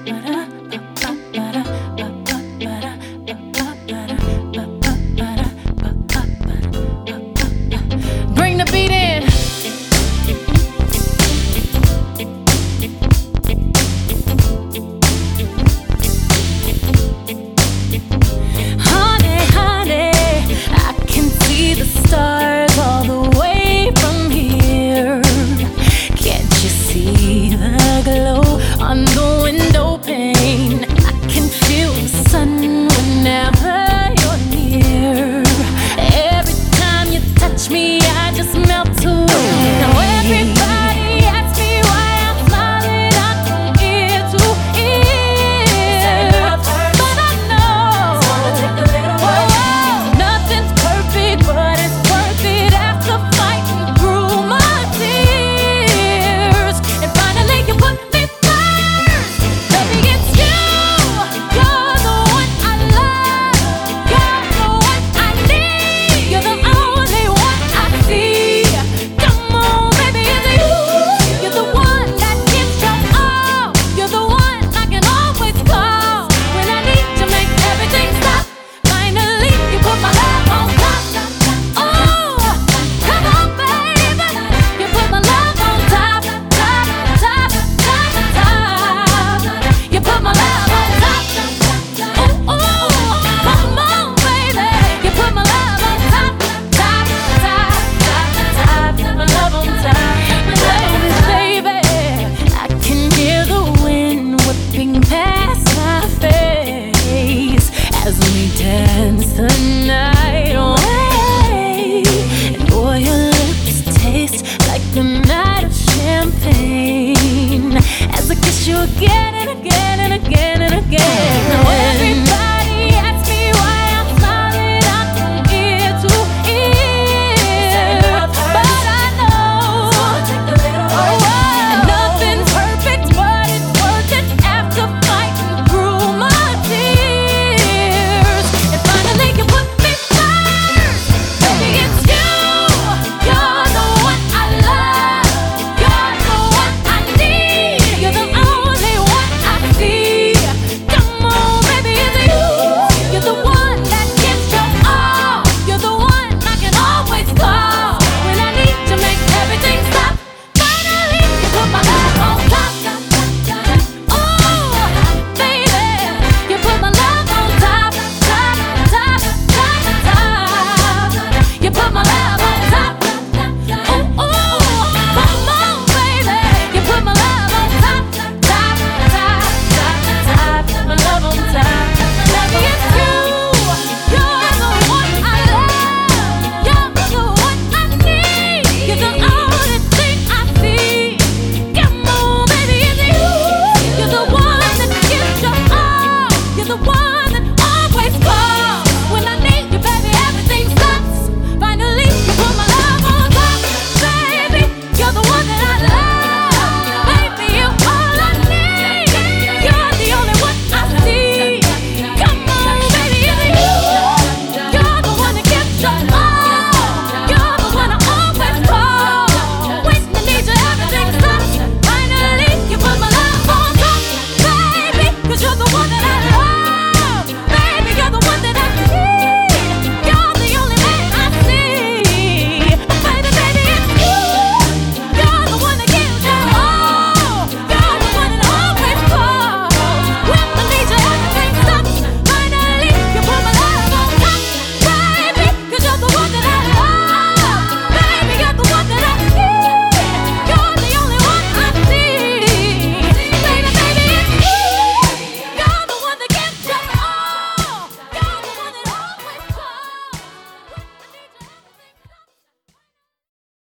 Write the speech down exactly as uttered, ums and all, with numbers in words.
Bring the beat in. Honey, honey, I can see the stars all the way from here. Can't you see the glow on the window pane? I can feel the sun whenever you're near. Every time you touch me, I just melt away. Now everybody asks me why I'm smiling out from ear to ear, but I know whoa, nothing's perfect, but it's worth it after fighting through my tears. And finally you put me first. Baby, it's you. You're the one I love. You're the one I need. You're the only one I see. Come on, baby, it's you. You're the one that gives your all. You're the one I can always call when I need to make everything stop. Finally, you put my love on top. Oh, come on, baby. You put my love on top, top, top, top, top. You put my love on top. Oh, oh, come on, baby. You put my love on top, top, top, top, top. My love on top. Baby, baby, I can hear the wind whipping past my face as we dance the night away. And boy, your lips taste like a night of champagne as I kiss you again and again and again and again.